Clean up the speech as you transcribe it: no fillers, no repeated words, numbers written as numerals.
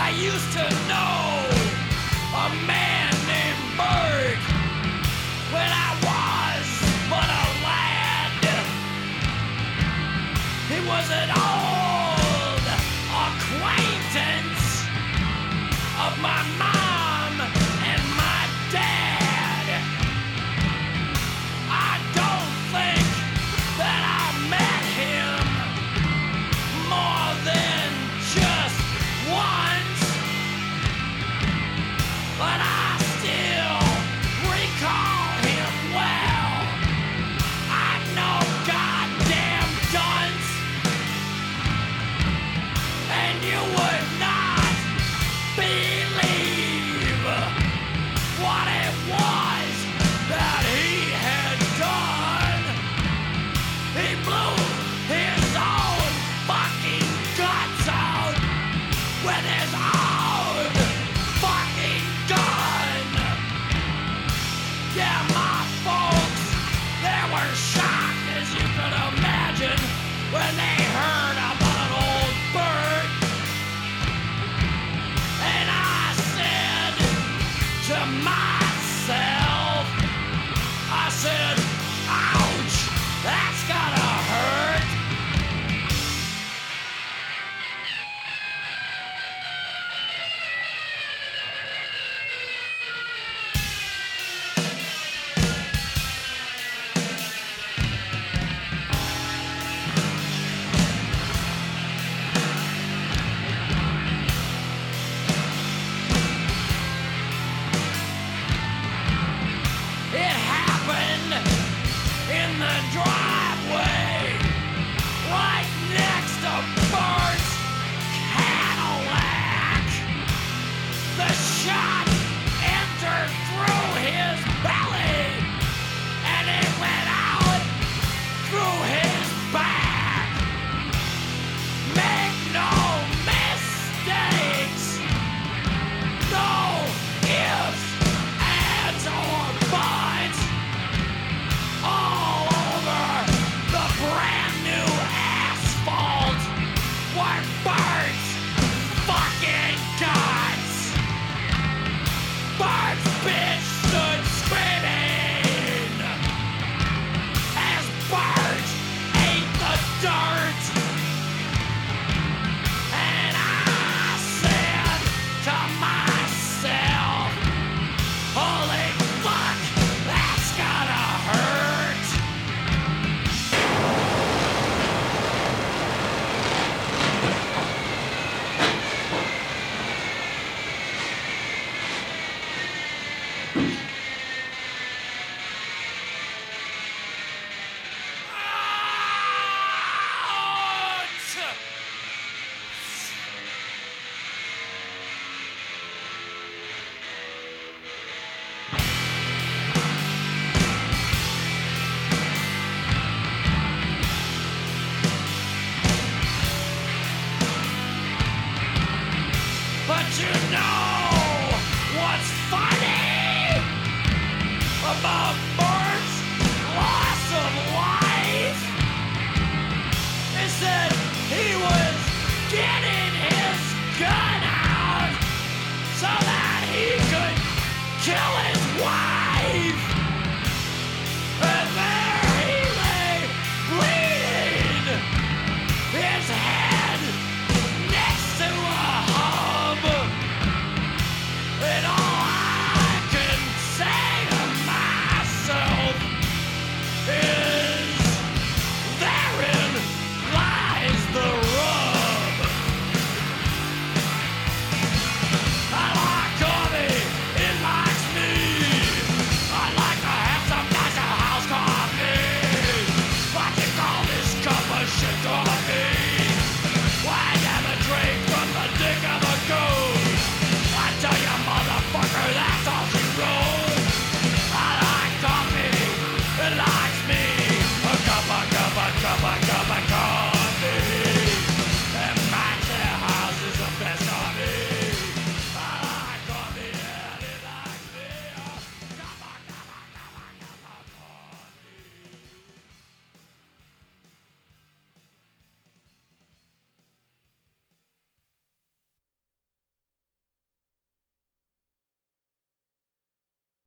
I used to know a man named Bert when I was but a lad. He was an old acquaintance of my mom and my dad. I don't think that I met him more than just once, but I still recall him well. I'm no goddamn dunce, and you would not believe what it was that he had done. He blew his own fucking guts out with his own fucking gun. Yeah, my folks, they were shocked, as you could imagine, when they heard about old Bert. And I said to myself, I said, ouch, that's gotta hurt. It happened in the driveway right next to Bert's Cadillac. The shot entered through his belly and it went out through his back. Make no mistakes. No ifs, ands, or buts. All over the brand new asphalt were Bert's fucking guts. Bert's bitch stood screaming as Bert ate the dirt. And I said to myself, holy fuck, that's gotta hurt. Ouch! But you know what's funny about